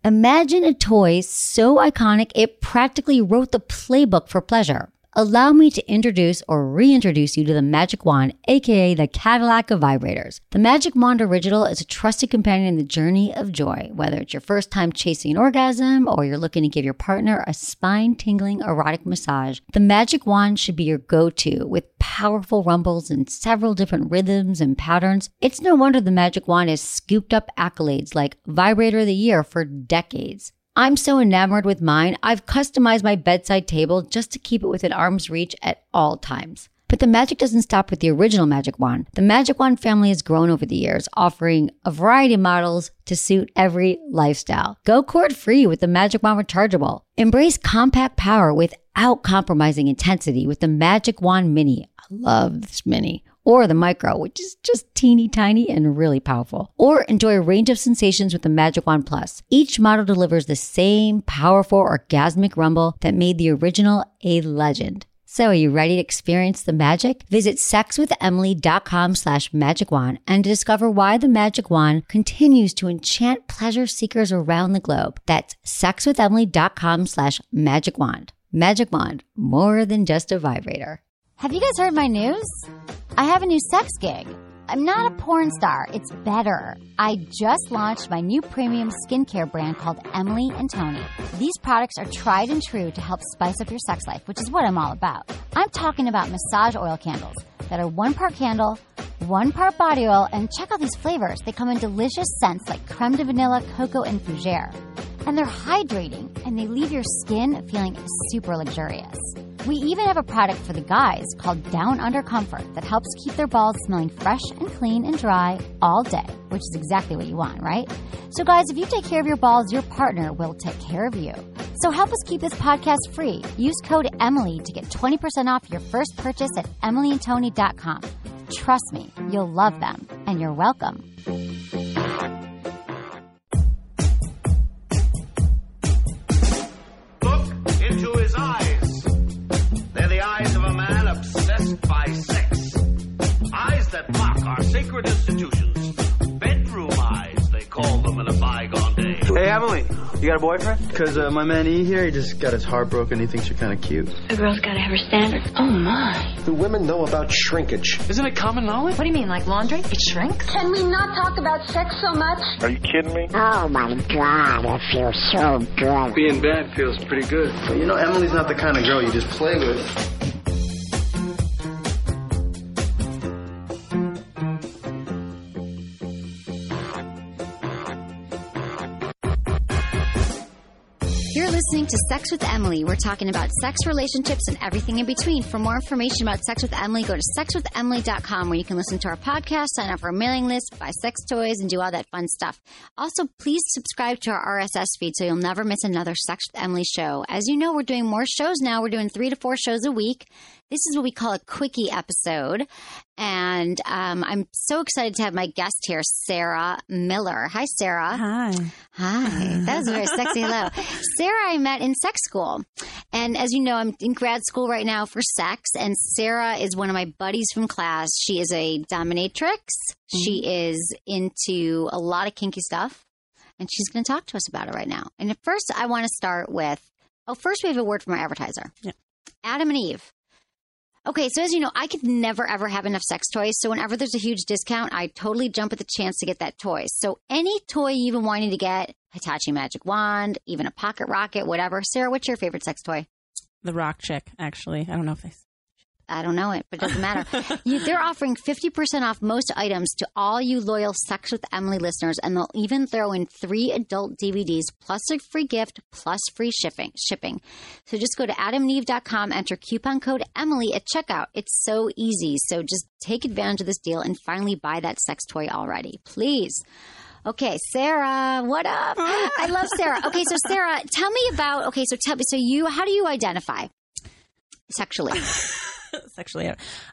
Imagine a toy so iconic it practically wrote the playbook for pleasure. Allow me to introduce or reintroduce you to the Magic Wand, aka the Cadillac of vibrators. The Magic Wand Original is a trusted companion in the journey of joy. Whether it's your first time chasing an orgasm or you're looking to give your partner a spine-tingling erotic massage, the Magic Wand should be your go-to with powerful rumbles and several different rhythms and patterns. It's no wonder the Magic Wand has scooped up accolades like Vibrator of the Year for decades. I'm so enamored with mine, I've customized my bedside table just to keep it within arm's reach at all times. But the magic doesn't stop with the original Magic Wand. The Magic Wand family has grown over the years, offering a variety of models to suit every lifestyle. Go cord-free with the Magic Wand Rechargeable. Embrace compact power without compromising intensity with the Magic Wand Mini. I love this Mini. Or the Micro, which is just teeny tiny and really powerful. Or enjoy a range of sensations with the Magic Wand Plus. Each model delivers the same powerful orgasmic rumble that made the original a legend. So are you ready to experience the magic? Visit sexwithemily.com/magicwand and discover why the Magic Wand continues to enchant pleasure seekers around the globe. That's sexwithemily.com/magicwand. Magic Wand, more than just a vibrator. Have you guys heard my news? I have a new sex gig. I'm not a porn star. It's better. I just launched my new premium skincare brand called Emily & Tony. These products are tried and true to help spice up your sex life, which is what I'm all about. I'm talking about massage oil candles that are 1 part candle, 1 part body oil, and check out these flavors. They come in delicious scents like creme de vanilla, cocoa, and fougere. And they're hydrating, and they leave your skin feeling super luxurious. We even have a product for the guys called Down Under Comfort that helps keep their balls smelling fresh and clean and dry all day, which is exactly what you want, right? So guys, if you take care of your balls, your partner will take care of you. So help us keep this podcast free. Use code Emily to get 20% off your first purchase at emilyandtony.com. Trust me, you'll love them, and you're welcome. Look into his eyes. They're the eyes of a man obsessed by sex. Eyes that mock our sacred institutions. Bedroom eyes, they call them in a bygone day. Hey, Emily, you got a boyfriend? Because my man E here, he just got his heart broken. He thinks you're kind of cute. A girl's got to have her standards. Oh, my. Do women know about shrinkage? Isn't it common knowledge? What do you mean, like laundry? It shrinks? Can we not talk about sex so much? Are you kidding me? Oh, my God, it feels so good. Being bad feels pretty good. But you know, Emily's not the kind of girl you just play with. You're listening to Sex with Emily. We're talking about sex, relationships, and everything in between. For more information about Sex with Emily, go to sexwithemily.com where you can listen to our podcast, sign up for our mailing list, buy sex toys, and do all that fun stuff. Also, please subscribe to our RSS feed so you'll never miss another Sex with Emily show. As you know, we're doing more shows now. We're doing 3 to 4 shows a week. This is what we call a quickie episode. And I'm so excited to have my guest here, Sarah Miller. Hi, Sarah. Hi. Hi. That was a very sexy hello. Sarah, I met in sex school. And as you know, I'm in grad school right now for sex. And Sarah is one of my buddies from class. She is a dominatrix. She is into a lot of kinky stuff. And she's going to talk to us about it right now. And at first, I want to start with, first we have a word from our advertiser. Yeah. Adam and Eve. Okay, so as you know, I could never, ever have enough sex toys. So whenever there's a huge discount, I totally jump at the chance to get that toy. So any toy you even wanting to get, Hitachi Magic Wand, even a pocket rocket, whatever. Sarah, what's your favorite sex toy? The Rock Chick, actually. I don't know if I don't know it, but it doesn't matter. They're offering 50% off most items to all you loyal Sex with Emily listeners, and they'll even throw in 3 adult DVDs plus a free gift plus free shipping. So just go to adamandeve.com, enter coupon code Emily at checkout. It's so easy. So just take advantage of this deal and finally buy that sex toy already, please. Okay, Sarah, what up? I love Sarah. Okay, so Sarah, tell me about. How do you identify sexually? Sexually,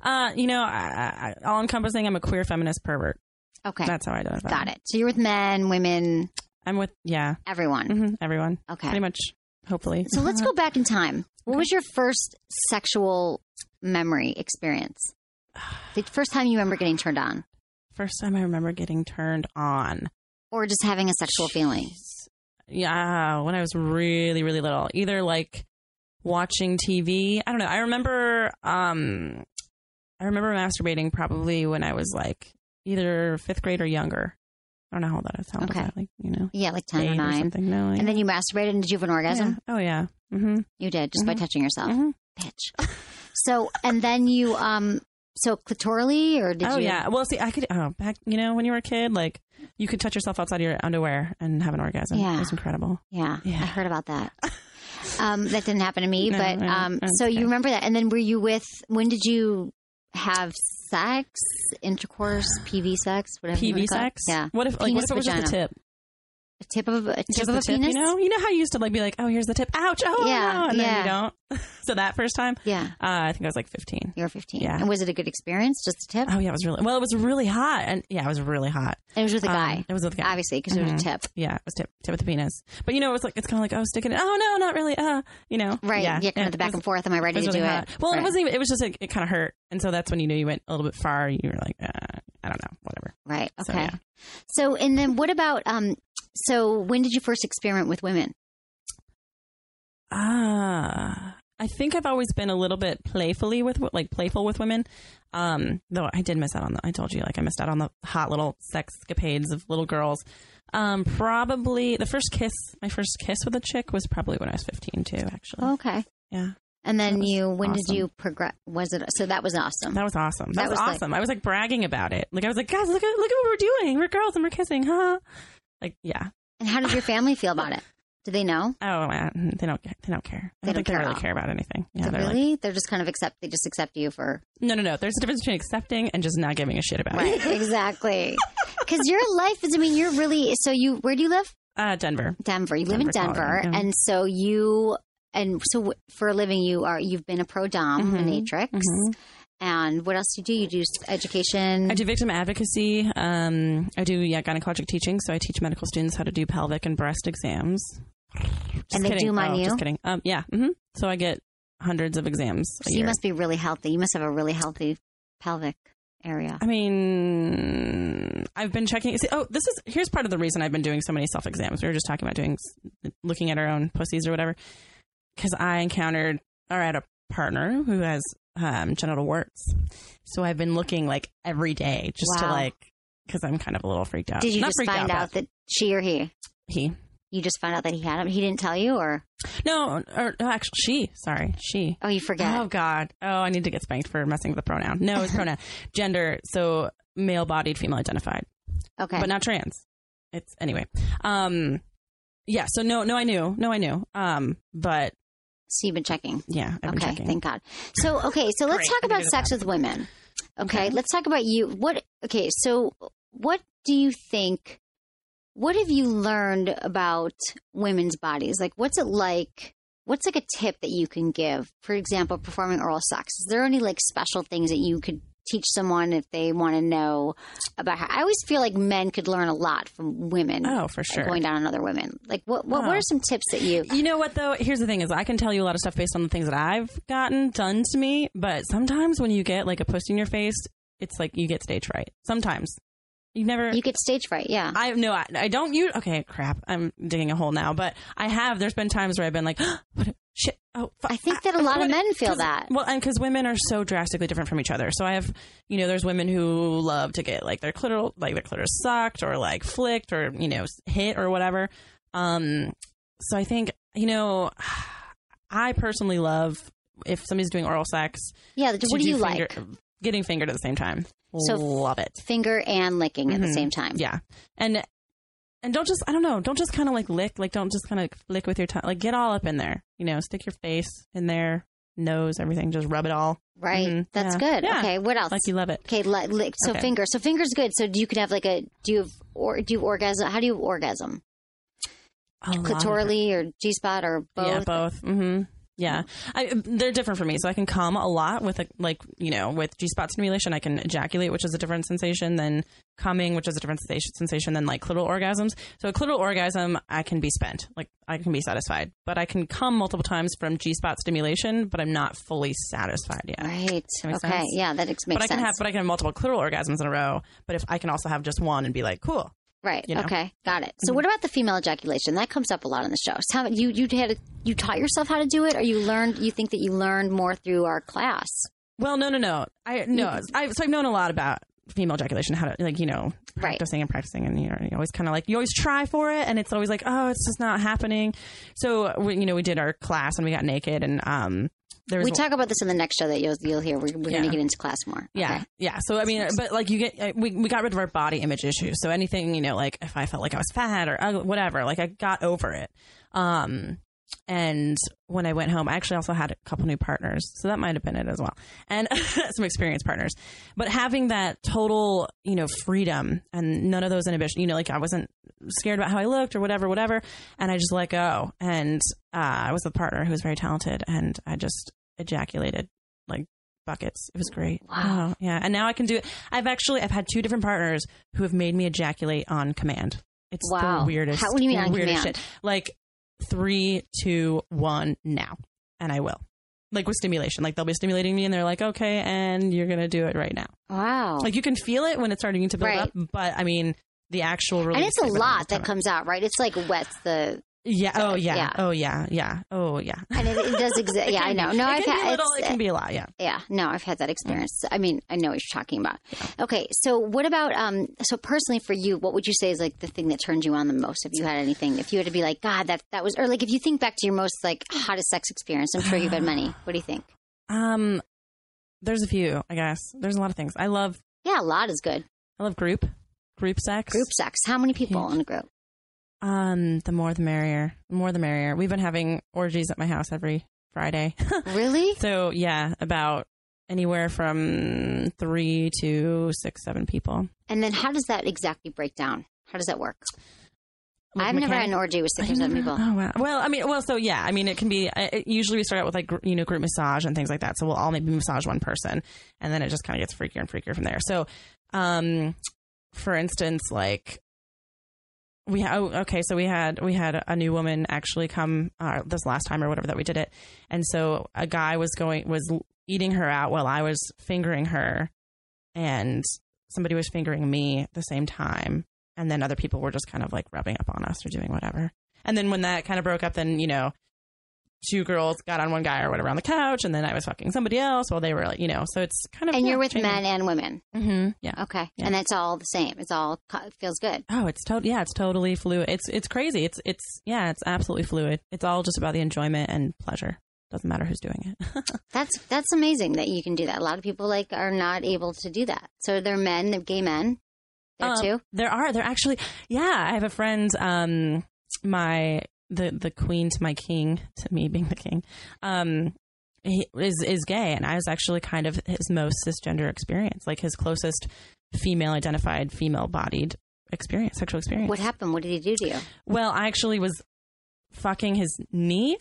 all encompassing. I'm a queer feminist pervert. Okay, that's how I identify. Got it. So you're with men, women. I'm with everyone. Mm-hmm, everyone. Okay, pretty much. Hopefully. So let's go back in time. What was your first sexual memory experience? The first time you remember getting turned on. First time I remember getting turned on, or just having a sexual feeling. when I was really, really little, either like watching TV. I don't know. I remember masturbating probably when I was like either 5th grade or younger. I don't know how that sounds. Okay. Like, you know. Yeah, like 10 or 9. Or something. No, and then you masturbated and did you have an orgasm? Yeah. Oh, yeah. Mm-hmm. You did, just by touching yourself. Mm-hmm. Bitch. So, and then you, so clitorally or did you? Oh, yeah. Well, see, I could, back, you know, when you were a kid, like, you could touch yourself outside your underwear and have an orgasm. Yeah. It was incredible. Yeah. I heard about that. That didn't happen to me, No, but, no, so okay. you remember that. And then were you when did you have sex, intercourse, PV sex, whatever you PV wanna call it? sex? Yeah. What if it was just vagina. a tip? A tip of a Just the tip, penis? you know how you used to like be like, oh, here's the tip. Ouch. Oh, Yeah, no. And yeah. then you don't. So that first time, Yeah. I think I was like 15. You were 15. Yeah. And was it a good experience? Just a tip? Oh, yeah. It was really hot. And yeah, it was really hot. And it was with a guy. It was with a guy. Obviously, because it was a tip. Yeah, it was tip with the penis. But you know, it's kind of like, oh, stick it in. Oh, no, not really. You know. Right. Yeah. Kind of the back and forth. Am I ready It to was do really it? hot. Well, Right. it wasn't even, it was just like, it kind of hurt. And so that's when you knew you went a little bit far. You were like, I don't know, whatever. Right. So, Okay. yeah. So, and then what about, so when did you first experiment with women? I think I've always been a little bit playful with women. Though I did miss out I told you, like I missed out on the hot little sexcapades of little girls. Probably my first kiss with a chick was probably when I was 15 too, actually. Okay. Yeah. And then when did awesome. you progress? So that was awesome. That was awesome. That was awesome. like- I was like bragging about it. Like I was like, guys, look at what we're doing. We're girls and we're kissing, huh? Like, yeah. And how did your family feel about it? Do they know? Oh, they don't care. I don't think they really care about anything. Yeah, they're really? like, They're just kind of they just accept you for. no. There's a difference between accepting and just not giving a shit about Right. Exactly. Because your life is, you're really, where do you live? it. Denver. Denver. You live in Denver. Colorado. Yeah. And so for a living, you've been a pro dominatrix. Mm-hmm. And what else do you do? You do education. I do victim advocacy. I do gynecologic teaching. So I teach medical students how to do pelvic and breast exams. And they do mine you? Just kidding. Yeah. Mm-hmm. So I get hundreds of exams a So you year. must be really healthy. You must have a really healthy pelvic area. I mean, I've been checking. Here's part of the reason I've been doing so many self exams. We were just talking about looking at our own pussies or whatever. Because I had a partner who has genital warts. So I've been looking like every day just to because I'm kind of a little freaked out. Did you Not just freaked find out that she or he? He. You just found out that he had them? He didn't tell you or? No, actually she. Sorry, she. Oh, you forget. Oh, God. Oh, I need to get spanked for messing with the pronoun. No, it's pronoun. Gender, so male-bodied, female-identified. Okay. But not trans. It's, anyway. Yeah, so no, I knew. But. So you've been checking? Yeah, I've been checking. Thank God. So let's talk about sex with women. Okay, let's talk about you. So what do you think, what have you learned about women's bodies? Like, what's it like? What's like a tip that you can give? For example, performing oral sex. Is there any like special things that you could teach someone if they want to know about how? I always feel like men could learn a lot from women. Oh, for sure. Going down on other women. Like, what are some tips that you? You know what though? Here's the thing: is I can tell you a lot of stuff based on the things that I've gotten done to me. But sometimes when you get like a pussy in your face, it's like you get stage fright. Sometimes. You get stage fright, yeah. I don't use. Okay, crap. I'm digging a hole now, but I have. There's been times where I've been like, what, shit. Oh, fuck. I think that a lot of men feel that. Well, and because women are so drastically different from each other. So I have, there's women who love to get like their clitoris sucked or like flicked or hit or whatever. So I think I personally love if somebody's doing oral sex. Yeah. What do you like? Getting fingered at the same time. So love it. Finger and licking at the same time. Yeah. And don't just, I don't know, don't just kind of like lick, like don't just kind of lick with your tongue, like get all up in there, stick your face in there, nose, everything, just rub it all. Right. Mm-hmm. That's good. Yeah. Okay. What else? Like you love it. Okay. Lick. So okay. finger. So finger's good. So you could have like do you have orgasm? How do you have orgasm? Clitorally or G-spot or both? Yeah, both. Mm-hmm. Yeah. They're different for me. So I can come a lot with with G-spot stimulation. I can ejaculate, which is a different sensation than coming, which is a different sensation than like clitoral orgasms. So a clitoral orgasm, I can be spent. Like I can be satisfied. But I can come multiple times from G-spot stimulation, but I'm not fully satisfied yet. Right. Okay. Sense? Yeah, that makes sense. But I can have multiple clitoral orgasms in a row. But if I can also have just one and be like, cool. Right. You know? Okay. Got it. So what about the female ejaculation? That comes up a lot on the show. So you taught yourself how to do it, or you think that you learned more through our class? Well, no. I've known a lot about female ejaculation, how to practicing and you always kind of you always try for it, and it's always like, oh, it's just not happening. So we did our class and we got naked, and we talk about this in the next show that you'll hear. We're going to get into class more. Yeah. So I mean, but we got rid of our body image issues. So anything, if I felt like I was fat or whatever, I got over it. And when I went home, I actually also had a couple new partners. So that might have been it as well. And some experienced partners. But having that total, freedom and none of those inhibitions, I wasn't scared about how I looked or whatever. And I just let go. And I was with a partner who was very talented, and I just ejaculated buckets. It was great. Wow. Oh, yeah. And now I can do it. I've had 2 different partners who have made me ejaculate on command. It's the weirdest. What do you mean on command? Shit. 3, 2, 1 now. And I will. With stimulation. They'll be stimulating me and they're like, okay, and you're going to do it right now. Wow. You can feel it when it's starting to build up, but I mean, the actual release. And it's a lot that comes out, right? It's wets the... Yeah. Oh, yeah. Oh, yeah. Yeah. Oh, yeah. And it does exist. Yeah, I know. No, it can be a lot. Yeah. Yeah. No, I've had that experience. I mean, I know what you're talking about. Yeah. Okay. So what about, so personally for you, what would you say is the thing that turned you on the most? Have you had anything, if you had to be God, that was, or if you think back to your most hottest sex experience, I'm sure you've had many. What do you think? There's a few, I guess. There's a lot of things. Yeah, a lot is good. I love group sex. Group sex. How many people in a group? The more the merrier. The more the merrier. We've been having orgies at my house every Friday. Really? So yeah, about anywhere from 3 to 6, 7 people. And then how does that exactly break down? How does that work? I've never had an orgy with 6 or 7 people. Oh wow. Well, so yeah. I mean, it can be. Usually we start out with group massage and things like that. So we'll all maybe massage one person, and then it just kind of gets freakier and freakier from there. So, for instance, we had a new woman actually come this last time or whatever that we did it, and so a guy was eating her out while I was fingering her, and somebody was fingering me at the same time, and then other people were just kind of rubbing up on us or doing whatever. And then when that kind of broke up, then 2 girls got on one guy or whatever on the couch, and then I was fucking somebody else while they were so it's kind of. And you're with men and women. Mm-hmm. Yeah. Okay. Yeah. And it's all the same. It feels good. Oh, it's totally fluid. It's crazy. It's absolutely fluid. It's all just about the enjoyment and pleasure. Doesn't matter who's doing it. That's amazing that you can do that. A lot of people are not able to do that. So they're gay men there too. They're actually, yeah. I have a friend, the queen to my king, to me being the king, he is gay, and I was actually kind of his most cisgender experience, his closest female-identified, female-bodied sexual experience. What happened? What did he do to you? Well, I actually was fucking his knee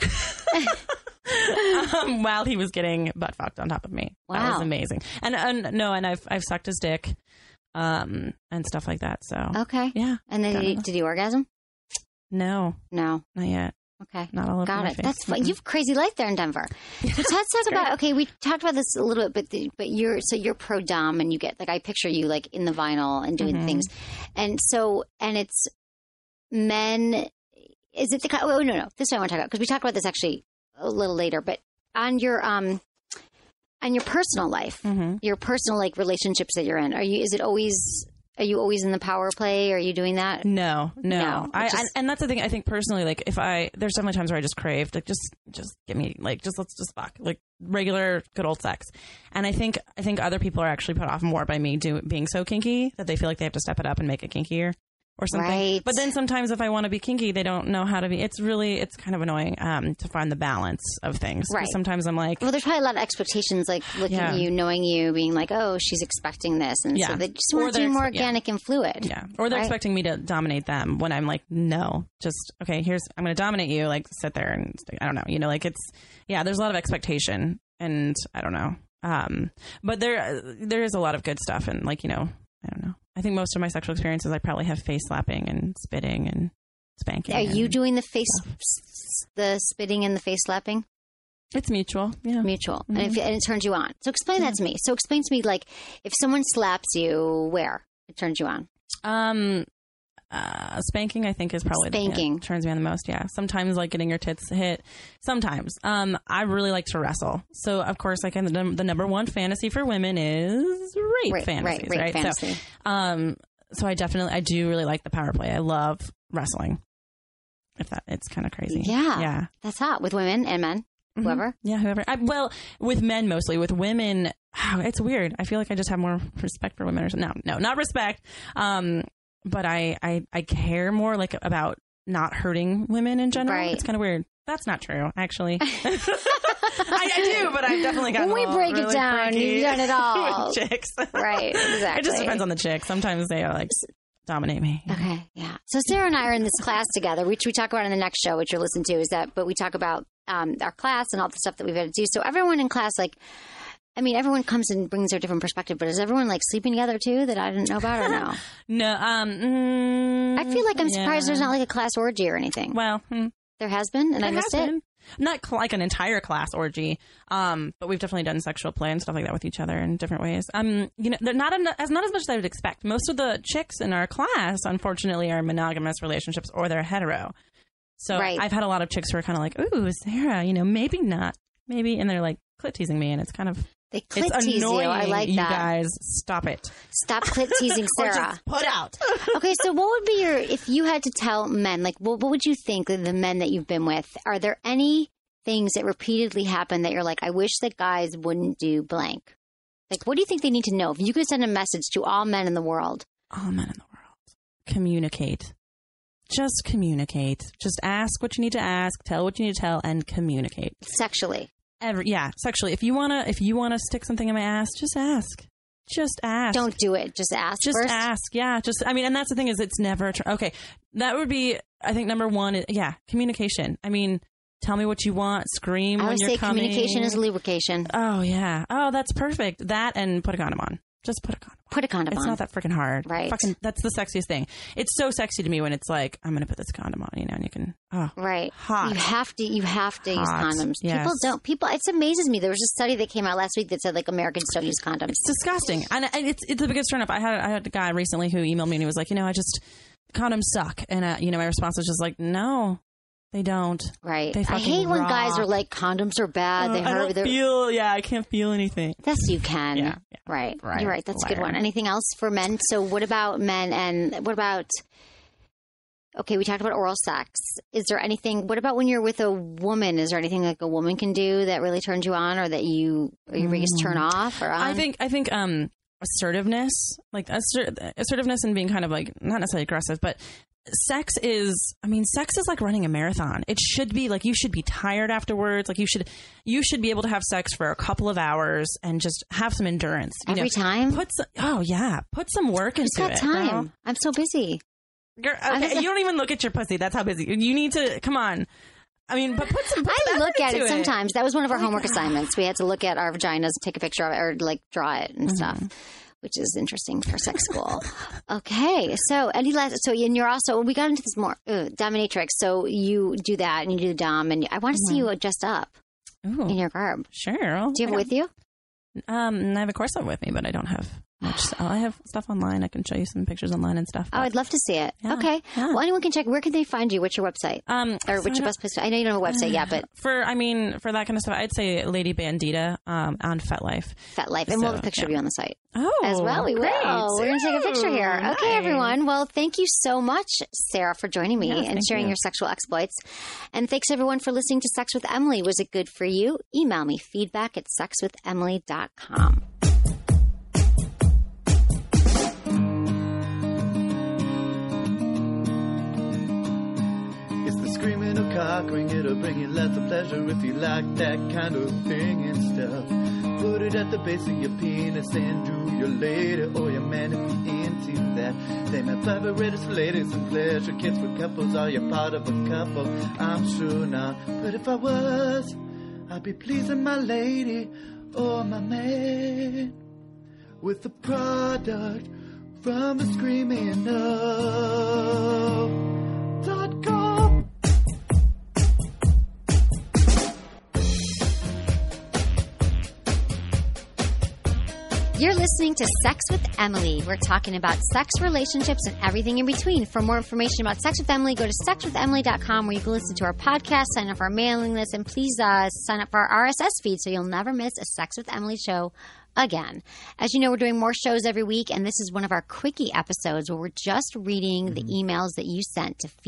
while he was getting butt fucked on top of me. Wow. That was amazing. And I've sucked his dick, and stuff like that. So okay, yeah. And then did he orgasm? No, not yet. Okay, not all over got my it. face. That's fun. You have a crazy life there in Denver. So let's talk about. Okay, we talked about this a little bit, but you're pro dom, and you get I picture you in the vinyl and doing things, and it's men. Is it the? Oh no, this is what I want to talk about, because we talked about this actually a little later, but on your personal life, your personal relationships that you're in, are you always in the power play? Are you doing that? No. And that's the thing. I think personally, there's definitely times where I just crave, just give me, let's just fuck, regular good old sex. And I think other people are actually put off more by me being so kinky that they feel like they have to step it up and make it kinkier or something. Right. But then sometimes if I want to be kinky, they don't know how to be. It's kind of annoying to find the balance of things. Right. Sometimes I'm well, there's probably a lot of expectations, looking at you, knowing you, being oh, she's expecting this. And so they just want to be more organic and fluid. Yeah. Or they're expecting me to dominate them when I'm no, just, okay, I'm going to dominate you. Sit there and I don't know, there's a lot of expectation, and I don't know. But there is a lot of good stuff, and I don't know. I think most of my sexual experiences, I probably have face slapping and spitting and spanking. Are you doing the spitting and the face slapping? It's mutual. Yeah. Mutual. Mm-hmm. And it turns you on. So explain that to me. So explain to me, if someone slaps you, where it turns you on? Spanking, I think, is probably the thing that turns me on the most. Yeah. Sometimes like getting your tits hit. Sometimes. I really like to wrestle. So of course, like the number one fantasy for women is rape fantasies, right? Fantasy. So I do really like the power play. I love wrestling. It's kind of crazy. Yeah. That's hot with women and men. Whoever. Yeah, whoever. Well, with men mostly. With women, it's weird. I feel like I just have more respect for women. No, not respect. But I care more like about not hurting women in general. Right. It's kind of weird. That's not true, actually. I do, but I've definitely gotten when we break it down, you've done it all. With chicks. Right, exactly. It just depends on the chick. Sometimes they like dominate me. Okay, yeah. So Sarah and I are in this class together, which we talk about in the next show, which you'll listen to, but we talk about our class and all the stuff that we've had to do. So everyone in class, everyone comes and brings their different perspective, but is everyone like sleeping together too that I didn't know about or no? No. I feel like I'm surprised there's not like a class orgy or anything. Well, there has been, and I missed it. Not like an entire class orgy, but we've definitely done sexual play and stuff like that with each other in different ways. They're not as much as I would expect. Most of the chicks in our class, unfortunately, are monogamous relationships or they're hetero. So I've had a lot of chicks who are kind of like, "Ooh, Sarah, maybe not, maybe," and they're like clit teasing me, and it's kind of they clit tease you. I like that. You guys, stop it. Stop clit teasing Sarah. Or just put out. Okay, so what would be if you had to tell men, like, what would you think of the men that you've been with? Are there any things that repeatedly happen that you're like, I wish that guys wouldn't do blank? Like, what do you think they need to know? If you could send a message to all men in the world. All men in the world. Communicate. Just communicate. Just ask what you need to ask, tell what you need to tell, and communicate. Sexually. Sexually. If you wanna stick something in my ass, just ask. Just ask. Don't do it. Just ask. Just first. ask. Yeah. And that's the thing is it's never okay. That would be, I think, number one. Communication. Tell me what you want. Scream when you're coming. I would say communication is lubrication. Oh yeah. Oh, that's perfect. That and put a condom on. Just put a condom on. Put a condom on. It's not that freaking hard. Right. That's the sexiest thing. It's so sexy to me when it's like, I'm going to put this condom on, and you can, right. Hot. You have to use condoms. Yes. It amazes me. There was a study that came out last week that said like Americans don't use condoms. It's disgusting. And it's the biggest turn up. I had a guy recently who emailed me and he was like, condoms suck. And, my response was just like, no. They don't. Right. I hate when guys are like, condoms are bad. They hurt. I can't feel anything. Yes, you can. Yeah. Right. You're right. That's a good one. Anything else for men? So what about men and what about, okay, we talked about oral sex. Is there anything, what about when you're with a woman? Is there anything like a woman can do that really turns you on or that your biggest turn off or on? I think, assertiveness, like assertiveness and being kind of like, not necessarily aggressive, but sex is like running a marathon. It should be like, you should be tired afterwards. Like you should be able to have sex for a couple of hours and just have some endurance. Every time? Put some work into it. Time. Girl. I'm so busy. Girl, okay, you don't even look at your pussy. That's how busy. You need to, come on. But put some I look at it sometimes. That was one of our homework assignments. We had to look at our vaginas, take a picture of it, or like draw it and stuff. Which is interesting for sex school. Okay. So, and you're also, we got into this more, dominatrix. So you do that and you do the dom and I want to see you dressed up in your garb. Sure. Do you have it with you? I have a corset with me, but I don't have much. I have stuff online. I can show you some pictures online and stuff. Oh, I'd love to see it. Yeah, okay. Yeah. Well, anyone can check. Where can they find you? What's your website? Or what's your best place? I know you don't have a website yet, but for that kind of stuff, I'd say Lady Bandita on FetLife. FetLife, and we'll have a picture of you on the site. Oh, as well. We will. We're going to take a picture here. Nice. Okay, everyone. Well, thank you so much, Sarah, for joining me and sharing your sexual exploits. And thanks everyone for listening to Sex with Emily. Was it good for you? Email me feedback@sexwithemily.com. Screaming or cockring, it'll bring you lots of pleasure if you like that kind of thing and stuff. Put it at the base of your penis and do your lady or your man if you're into that. They my favorite for ladies and pleasure kits for couples. Are you part of a couple? I'm sure not. But if I was, I'd be pleasing my lady or my man with the product from the ScreamingNo.com. You're listening to Sex with Emily. We're talking about sex, relationships, and everything in between. For more information about Sex with Emily, go to sexwithemily.com where you can listen to our podcast, sign up for our mailing list, and please sign up for our RSS feed so you'll never miss a Sex with Emily show again. As you know, we're doing more shows every week, and this is one of our quickie episodes where we're just reading the emails that you sent to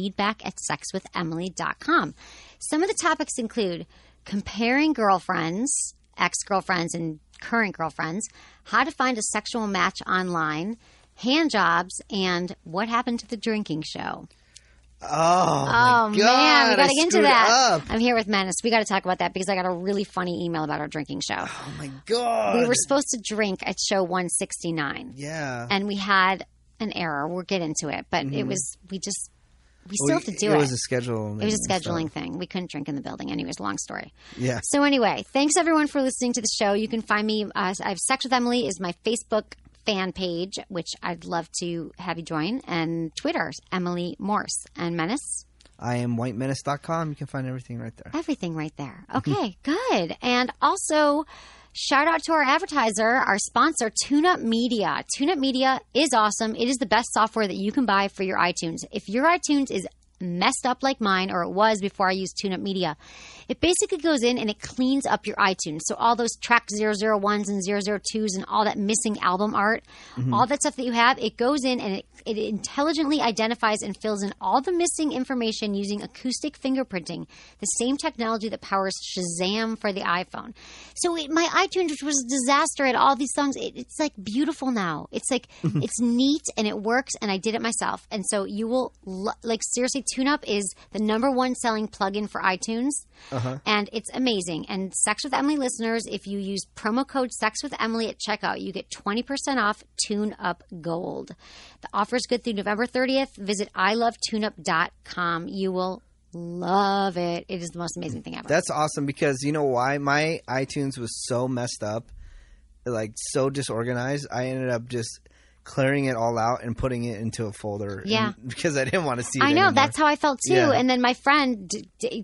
feedback@sexwithemily.com. Some of the topics include comparing girlfriends, ex-girlfriends, and current girlfriends, how to find a sexual match online, hand jobs, and what happened to the drinking show. Oh my God, man, we got to get into that. Up. I'm here with Menace. We got to talk about that because I got a really funny email about our drinking show. Oh my God. We were supposed to drink at show 169. Yeah. And we had an error. We'll get into it, but it was we still have to do it. It was a scheduling. It was a scheduling thing. We couldn't drink in the building. Anyways, long story. Yeah. So anyway, thanks everyone for listening to the show. You can find me. I have Sex with Emily is my Facebook fan page, which I'd love to have you join, and Twitter, Emily Morse, and Menace. I am whitemenace.com. You can find everything right there. Everything right there. Okay, good. And also, shout out to our advertiser, our sponsor, TuneUp Media. TuneUp Media is awesome. It is the best software that you can buy for your iTunes. If your iTunes is messed up like mine, or it was before I used TuneUp Media, it basically goes in and it cleans up your iTunes. So all those track 001s and 002s and all that missing album art, all that stuff that you have, it goes in and it intelligently identifies and fills in all the missing information using acoustic fingerprinting, the same technology that powers Shazam for the iPhone. So my iTunes, which was a disaster, had all these songs. It's like beautiful now. It's like it's neat and it works, and I did it myself. And so you will seriously, TuneUp is the #1 selling plugin for iTunes, and it's amazing. And Sex with Emily listeners, if you use promo code Sex with Emily at checkout, you get 20% off TuneUp Gold. The offer is good through November 30th. Visit ilovetuneup.com. You will love it. It is the most amazing thing ever. That's awesome because you know why? My iTunes was so messed up, like so disorganized. I ended up just clearing it all out and putting it into a folder. Yeah. Because I didn't want to see it I know. anymore. That's how I felt too. Yeah. And then my friend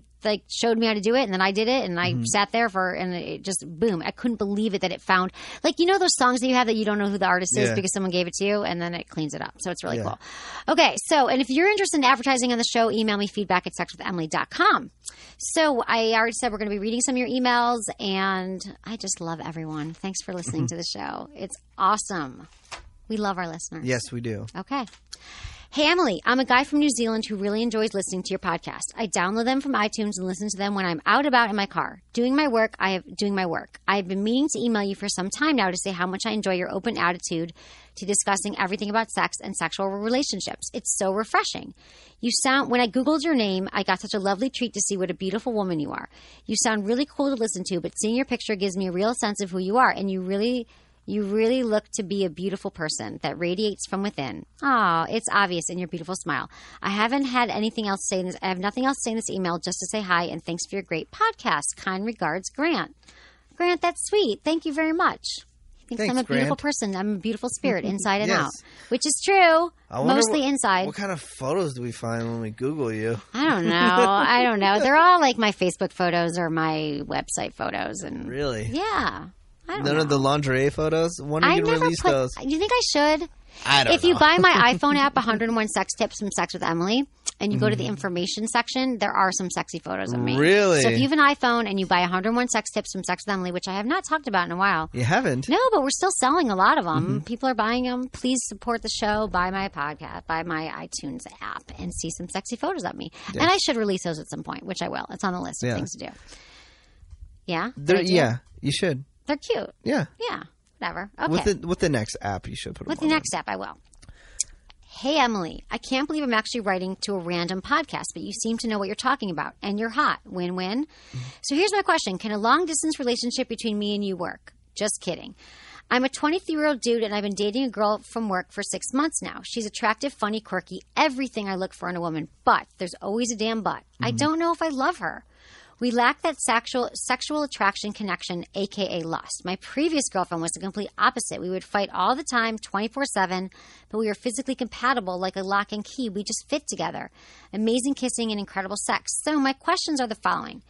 showed me how to do it, and then I did it, and I sat there and it just, boom. I couldn't believe it that it found, those songs that you have that you don't know who the artist is because someone gave it to you, and then it cleans it up. So it's really cool. Okay. So, and if you're interested in advertising on the show, email me feedback at sexwithemily.com. So I already said we're going to be reading some of your emails, and I just love everyone. Thanks for listening to the show. It's awesome. We love our listeners. Yes, we do. Okay. Hey, Emily, I'm a guy from New Zealand who really enjoys listening to your podcast. I download them from iTunes and listen to them when I'm out about in my car. Doing my work. I have been meaning to email you for some time now to say how much I enjoy your open attitude to discussing everything about sex and sexual relationships. It's so refreshing. When I Googled your name, I got such a lovely treat to see what a beautiful woman you are. You sound really cool to listen to, but seeing your picture gives me a real sense of who you are, and you really look to be a beautiful person that radiates from within. Oh, it's obvious in your beautiful smile. I have nothing else to say in this email, just to say hi and thanks for your great podcast. Kind regards, Grant. Grant, that's sweet. Thank you very much. Thanks, I'm a beautiful person. I'm a beautiful spirit inside and out, which is true. Mostly inside. What kind of photos do we find when we Google you? I don't know. They're all like my Facebook photos or my website photos. And really? Yeah. None of the lingerie photos? When are you going to release those? Do you think I should? I don't know. If you buy my iPhone app, 101 Sex Tips from Sex with Emily, and you go to the information section, there are some sexy photos of me. Really? So if you have an iPhone and you buy 101 Sex Tips from Sex with Emily, which I have not talked about in a while. You haven't? No, but we're still selling a lot of them. People are buying them. Please support the show. Buy my podcast. Buy my iTunes app and see some sexy photos of me. Yes. And I should release those at some point, which I will. It's on the list of things to do. Yeah? Yeah, you should. They're cute. Yeah. Yeah. Whatever. Okay. With the next app, you should put them With the next app, I will. Hey, Emily, I can't believe I'm actually writing to a random podcast, but you seem to know what you're talking about, and you're hot. Win-win. So here's my question. Can a long-distance relationship between me and you work? Just kidding. I'm a 23-year-old dude, and I've been dating a girl from work for 6 months now. She's attractive, funny, quirky, everything I look for in a woman, but there's always a damn but. I don't know if I love her. We lack that sexual attraction connection, a.k.a. lust. My previous girlfriend was the complete opposite. We would fight all the time, 24/7, but we were physically compatible like a lock and key. We just fit together. Amazing kissing and incredible sex. So my questions are the following.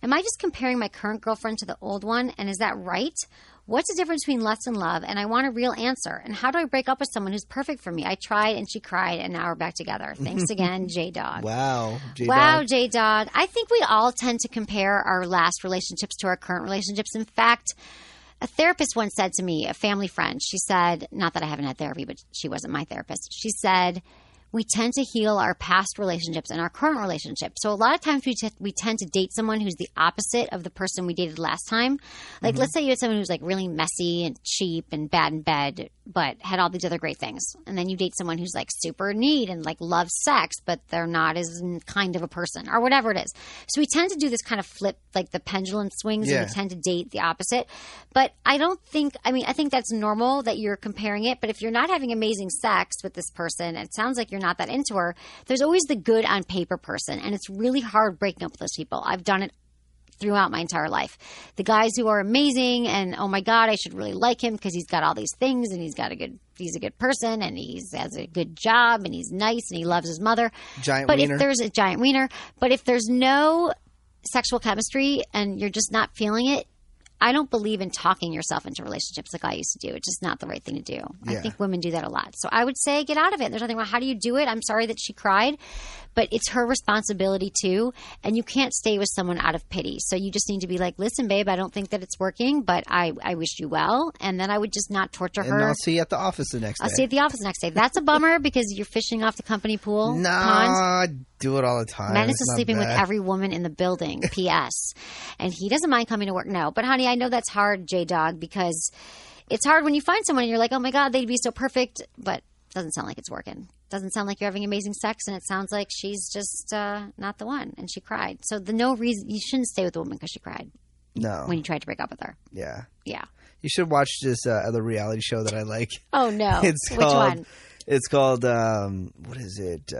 Am I just comparing my current girlfriend to the old one? And is that right? What's the difference between lust and love? And I want a real answer. And how do I break up with someone who's perfect for me? I tried and she cried, and now we're back together. Thanks again, J-Dog. Wow, J-Dog. Wow, J-Dog. I think we all tend to compare our last relationships to our current relationships. In fact, a therapist once said to me, a family friend, she said, not that I haven't had therapy, but she wasn't my therapist. She said, we tend to heal our past relationships and our current relationship. So a lot of times we tend to date someone who's the opposite of the person we dated last time. Like, let's say you had someone who's like really messy and cheap and bad in bed, but had all these other great things. And then you date someone who's like super neat and like loves sex, but they're not as kind of a person or whatever it is. So we tend to do this kind of flip, like the pendulum swings, and we tend to date the opposite. But I think that's normal that you're comparing it. But if you're not having amazing sex with this person, it sounds like you're not that into her, there's always the good on paper person. And it's really hard breaking up with those people. I've done it throughout my entire life. The guys who are amazing and, oh my God, I should really like him because he's got all these things and he's a good person and he has a good job and he's nice and he loves his mother. If there's a giant wiener, but if there's no sexual chemistry and you're just not feeling it, I don't believe in talking yourself into relationships like I used to do. It's just not the right thing to do. Yeah. I think women do that a lot. So I would say get out of it. There's nothing wrong. How do you do it? I'm sorry that she cried, but it's her responsibility too. And you can't stay with someone out of pity. So you just need to be like, listen, babe, I don't think that it's working, but I wish you well. And then I would just not torture her. And I'll see you at the office the next day. I'll see you at the office the next day. That's a bummer because you're fishing off the company pool. No, I do it all the time. Menace is sleeping with every woman in the building. P.S. And he doesn't mind coming to work. No, but honey, I know that's hard, J-Dog, because it's hard when you find someone and you're like, oh my God, they'd be so perfect, but it doesn't sound like it's working. Doesn't sound like you're having amazing sex, and it sounds like she's just not the one, and she cried. So no reason you shouldn't stay with a woman because she cried. No. When you tried to break up with her. Yeah. Yeah. You should watch this other reality show that I like. Oh no. Which one? It's called what is it?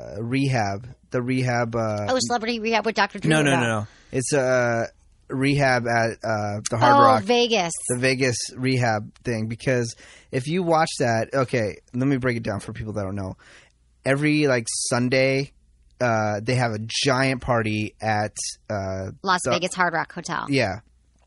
Rehab. The Rehab. Celebrity Rehab with Dr. Drew. No. It's Rehab at the Hard Rock. Vegas. The Vegas Rehab thing. Because if you watch that, okay, let me break it down for people that don't know. Every Sunday, they have a giant party at Las Vegas Hard Rock Hotel. Yeah.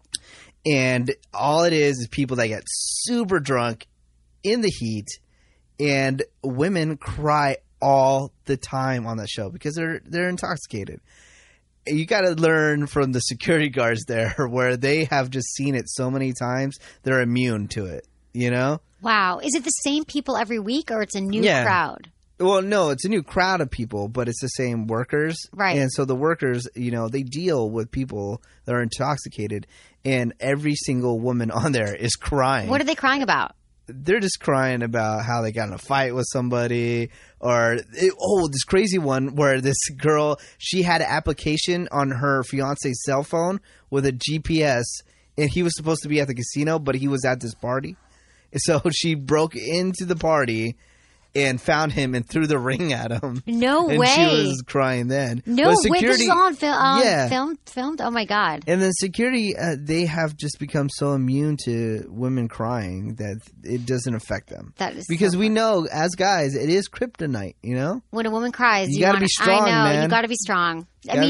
And all it is people that get super drunk in the heat, and women cry all the time on that show because they're intoxicated. You got to learn from the security guards there, where they have just seen it so many times, they're immune to it, you know? Wow. Is it the same people every week, or it's a new crowd? Well, no, it's a new crowd of people, but it's the same workers. Right. And so the workers, they deal with people that are intoxicated, and every single woman on there is crying. What are they crying about? They're just crying about how they got in a fight with somebody, or this crazy one where this girl, she had an application on her fiance's cell phone with a GPS, and he was supposed to be at the casino, but he was at this party. So she broke into the party and found him and threw the ring at him. No way. And she was crying then. No way. This is all on filmed? Oh, my God. And then security, they have just become so immune to women crying that it doesn't affect them. That is because we know, as guys, it is kryptonite, you know? When a woman cries, you got to be strong, man. You got to be strong.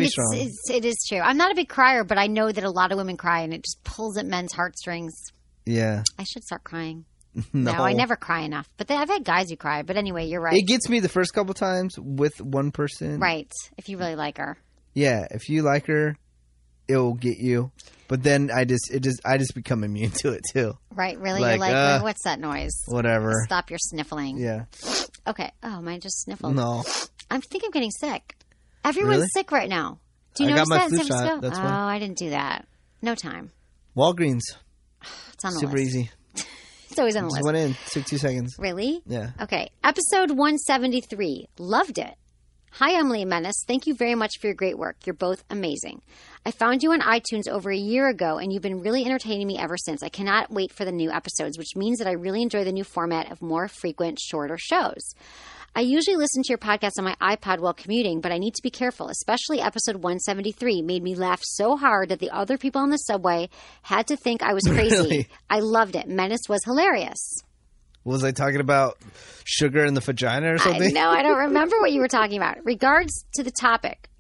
It is true. I'm not a big crier, but I know that a lot of women cry, and it just pulls at men's heartstrings. Yeah. I should start crying. No, I never cry enough. But I've had guys who cry. But anyway, you're right. It gets me the first couple times with one person. Right. If you really like her. Yeah. If you like her, it will get you. But then I just become immune to it too. Right. Really? You're like, what's that noise? Whatever. Stop your sniffling. Yeah. Okay. Oh, mine just sniffled. No. I think I'm getting sick. Everyone's sick right now. Do you notice that in San Francisco? That's why. I didn't do that. No time. Walgreens. It's on the Super list. easy. It's always on the list. Just went in. Took 2 seconds. Really? Yeah. Okay. Episode 173. Loved it. Hi, Emily and Menace. Thank you very much for your great work. You're both amazing. I found you on iTunes over a year ago, and you've been really entertaining me ever since. I cannot wait for the new episodes, which means that I really enjoy the new format of more frequent, shorter shows. I usually listen to your podcast on my iPod while commuting, but I need to be careful, especially episode 173 made me laugh so hard that the other people on the subway had to think I was crazy. Really? I loved it. Menace was hilarious. Was I talking about sugar in the vagina or something? No, I don't remember what you were talking about. Regards to the topic,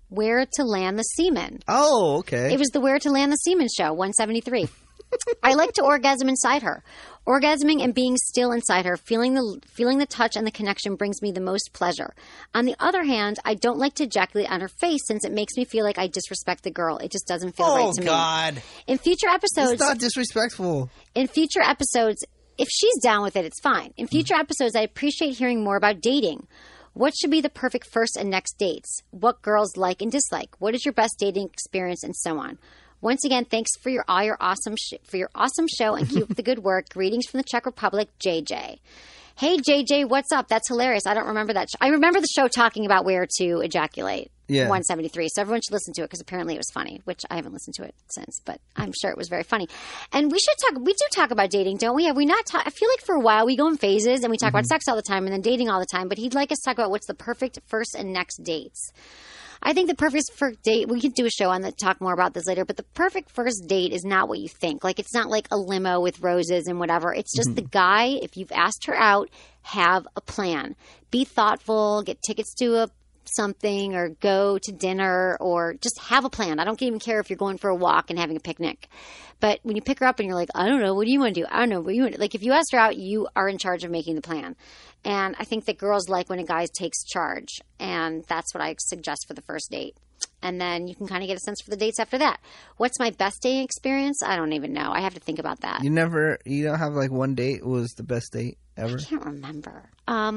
Where to Land the Semen. Oh, okay. It was the Where to Land the Semen show, 173. I like to orgasm inside her. Orgasming and being still inside her, feeling the touch and the connection brings me the most pleasure. On the other hand, I don't like to ejaculate on her face since it makes me feel like I disrespect the girl. It just doesn't feel right to me. Oh, God. In future episodes... It's not disrespectful. In future episodes, if she's down with it, it's fine. In future episodes, I appreciate hearing more about dating. What should be the perfect first and next dates? What girls like and dislike? What is your best dating experience, and so on? Once again, thanks for your awesome show, and keep up the good work. Greetings from the Czech Republic, JJ. Hey, JJ, what's up? That's hilarious. I don't remember that. I remember the show talking about where to ejaculate. Yeah. 173. So everyone should listen to it because apparently it was funny, which I haven't listened to it since, but I'm sure it was very funny. And we do talk about dating, don't we? Have we not I feel like for a while we go in phases and we talk about sex all the time and then dating all the time, but he'd like us to talk about what's the perfect first and next dates. I think the perfect first date, we could do a show on that, talk more about this later, but the perfect first date is not what you think. Like, it's not like a limo with roses and whatever. It's just the guy, if you've asked her out, have a plan. Be thoughtful, get tickets to something or go to dinner or just have a plan. I don't even care if you're going for a walk and having a picnic. But when you pick her up and you're like, I don't know, what do you want to do? I don't know, what do you want to do? Like, if you ask her out, you are in charge of making the plan. And I think that girls like when a guy takes charge. And that's what I suggest for the first date. And then you can kind of get a sense for the dates after that. What's my best dating experience? I don't even know. I have to think about that. You don't have like one date was the best date ever? I can't remember.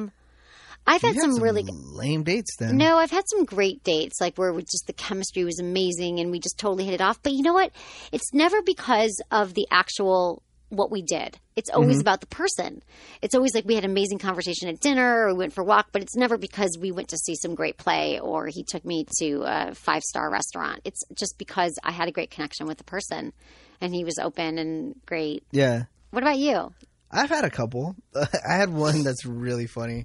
I've had some really lame dates then. No, I've had some great dates, like where the chemistry was amazing and we just totally hit it off. But you know what? It's never because of the actual what we did. It's always about the person. It's always like we had an amazing conversation at dinner or we went for a walk, but it's never because we went to see some great play or he took me to a 5-star restaurant. It's just because I had a great connection with the person and he was open and great. Yeah. What about you? I've had a couple. I had one that's really funny.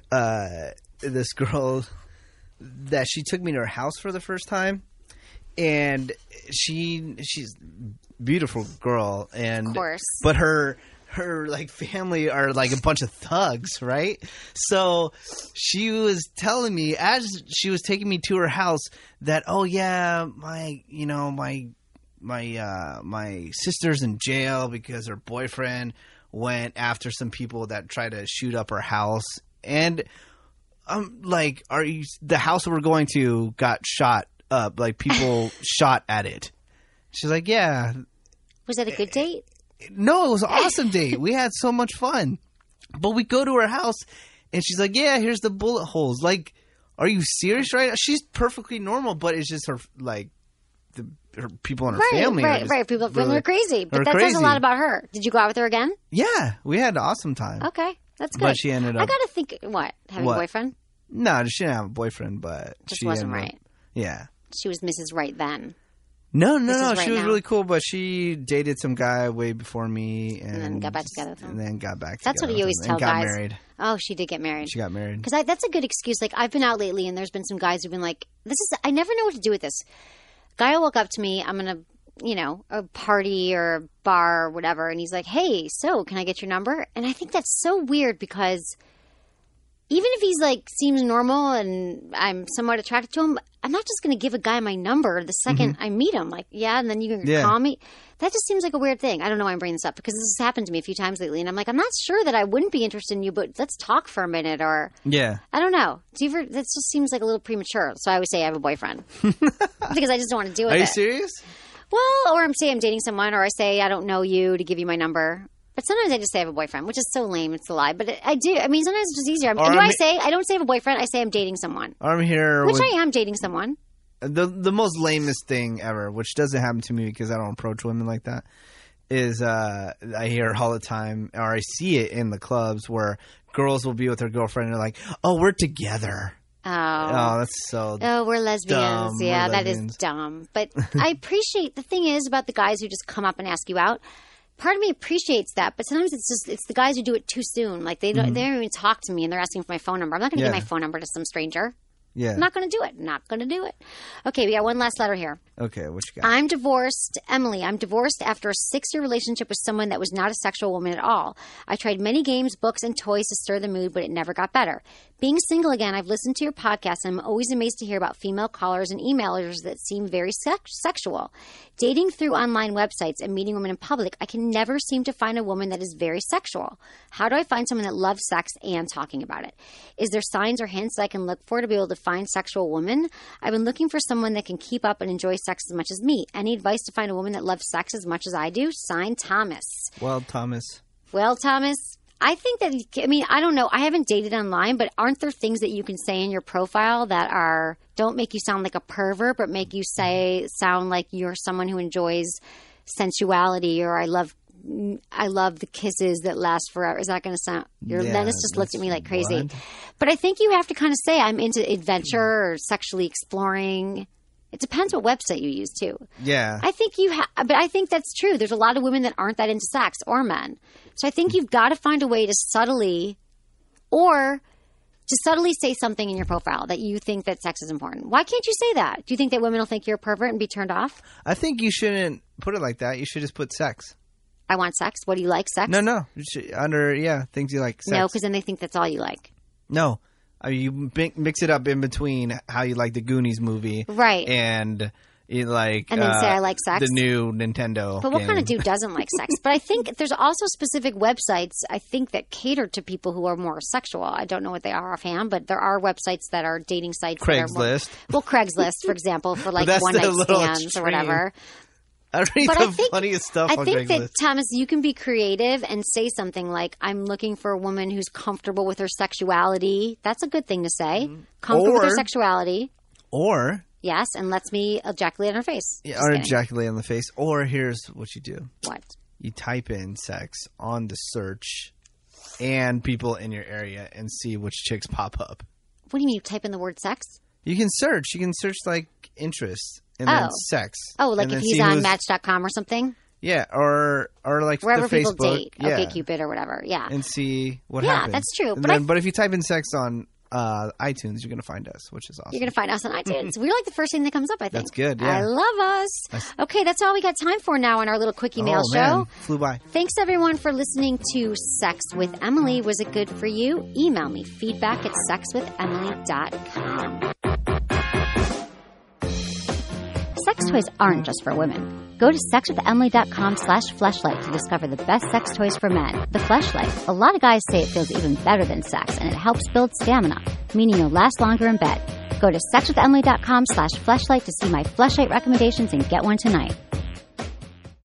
This girl that she took me to her house for the first time, and she's a beautiful girl, and of course, but her like family are like a bunch of thugs, right? So she was telling me as she was taking me to her house that, oh yeah, my sister's in jail because her boyfriend went after some people that tried to shoot up her house. And I'm like, the house that we're going to got shot up, like people shot at it. She's like, yeah. Was that a good date? No, it was an awesome date. We had so much fun. But we go to her house and she's like, yeah, here's the bullet holes. Like, are you serious right now? She's perfectly normal, but it's just her, like, her people in her family. Right. People in her family are crazy. But that says a lot about her. Did you go out with her again? Yeah, we had an awesome time. Okay. That's good. But she ended up... I got to think... What? Having a boyfriend? No, she didn't have a boyfriend, but... Just wasn't right. Yeah. She was Mrs. Right then. No. She was really cool, but she dated some guy way before me. And then got back together with him. And then got back together. That's what you always tell guys. And got married. Oh, she did get married. She got married. Because that's a good excuse. Like, I've been out lately, and there's been some guys who've been like, I never know what to do with this. Guy will walk up to me, I'm going to... a party or a bar or whatever. And he's like, hey, so can I get your number? And I think that's so weird because even if he's like, seems normal and I'm somewhat attracted to him, I'm not just going to give a guy my number the second I meet him. Like, yeah, and then you can call me. That just seems like a weird thing. I don't know why I'm bringing this up because this has happened to me a few times lately. And I'm like, I'm not sure that I wouldn't be interested in you, but let's talk for a minute or. Yeah. I don't know. That just seems like a little premature. So I always say I have a boyfriend because I just don't want to deal with it. Are you serious? Well, or I'm saying I'm dating someone, or I say I don't know you to give you my number. But sometimes I just say I have a boyfriend, which is so lame. It's a lie. But I do. I mean, sometimes it's just easier. I don't say I have a boyfriend. I say I'm dating someone. I'm here. Which I am dating someone. The most lamest thing ever, which doesn't happen to me because I don't approach women like that, is I hear all the time, or I see it in the clubs where girls will be with their girlfriend and they're like, oh, we're together. Oh, that's so Oh, we're lesbians. Dumb. Yeah, we're lesbians. That is dumb. But I appreciate, the thing is about the guys who just come up and ask you out, part of me appreciates that, but sometimes it's the guys who do it too soon. Like they don't even talk to me and they're asking for my phone number. I'm not going to give my phone number to some stranger. Yeah. I'm not going to do it. Not going to do it. Okay, we got one last letter here. Okay, what you got? I'm divorced. Emily, I'm divorced after a 6-year relationship with someone that was not a sexual woman at all. I tried many games, books, and toys to stir the mood, but it never got better. Being single again, I've listened to your podcast and I'm always amazed to hear about female callers and emailers that seem very sexual. Dating through online websites and meeting women in public, I can never seem to find a woman that is very sexual. How do I find someone that loves sex and talking about it? Is there signs or hints that I can look for to be able to find sexual women? I've been looking for someone that can keep up and enjoy sex as much as me. Any advice to find a woman that loves sex as much as I do? Signed, Thomas. Well, Thomas, I think that, I don't know. I haven't dated online, but aren't there things that you can say in your profile that don't make you sound like a pervert, but make you sound like you're someone who enjoys sensuality, or I love the kisses that last forever. Is that going to sound? Your dentist just looked at me like crazy. What? But I think you have to kind of say I'm into adventure or sexually exploring. It depends what website you use too. Yeah. I think but I think that's true. There's a lot of women that aren't that into sex, or men. So I think you've got to find a way to subtly say something in your profile that you think that sex is important. Why can't you say that? Do you think that women will think you're a pervert and be turned off? I think you shouldn't put it like that. You should just put sex. I want sex. What do you like? Sex? No. You should, things you like. Sex. No, because then they think that's all you like. No. You mix it up in between how you like the Goonies movie. Right. And you like... And then say I like sex. The new Nintendo But what game. kind of dude doesn't like sex? But I think there's also specific websites, I think, that cater to people who are more sexual. I don't know what they are offhand, but there are websites that are dating sites. Craigslist. Craigslist, for example, for like one one-night stands extreme. or whatever. I read the funniest stuff on Craigslist. I think that, Thomas, you can be creative and say something like, I'm looking for a woman who's comfortable with her sexuality. That's a good thing to say. Comfortable with her sexuality. Or... Yes, and lets me ejaculate on her face. Yeah, or ejaculate on the face. Or here's what you do. What? You type in sex on the search and people in your area and see which chicks pop up. What do you mean you type in the word sex? You can search. You can search like interest and then sex. Oh, like if he's on Match.com or something? Yeah, or like wherever the people Facebook. date. Yeah. OkCupid or whatever. Yeah. And see what happens. Yeah, that's true. But if you type in sex on iTunes, you're going to find us, which is awesome. You're going to find us on iTunes. We're like the first thing that comes up, I think. That's good, yeah. I love us. Okay, that's all we got time for now on our little quick email show. Man. Flew by. Thanks, everyone, for listening to Sex with Emily. Was it good for you? Email me, feedback at sexwithemily.com. Sex toys aren't just for women. Go to sexwithemily.com/fleshlight to discover the best sex toys for men. The Fleshlight. A lot of guys say it feels even better than sex, and it helps build stamina, meaning you'll last longer in bed. Go to sexwithemily.com/fleshlight to see my Fleshlight recommendations and get one tonight.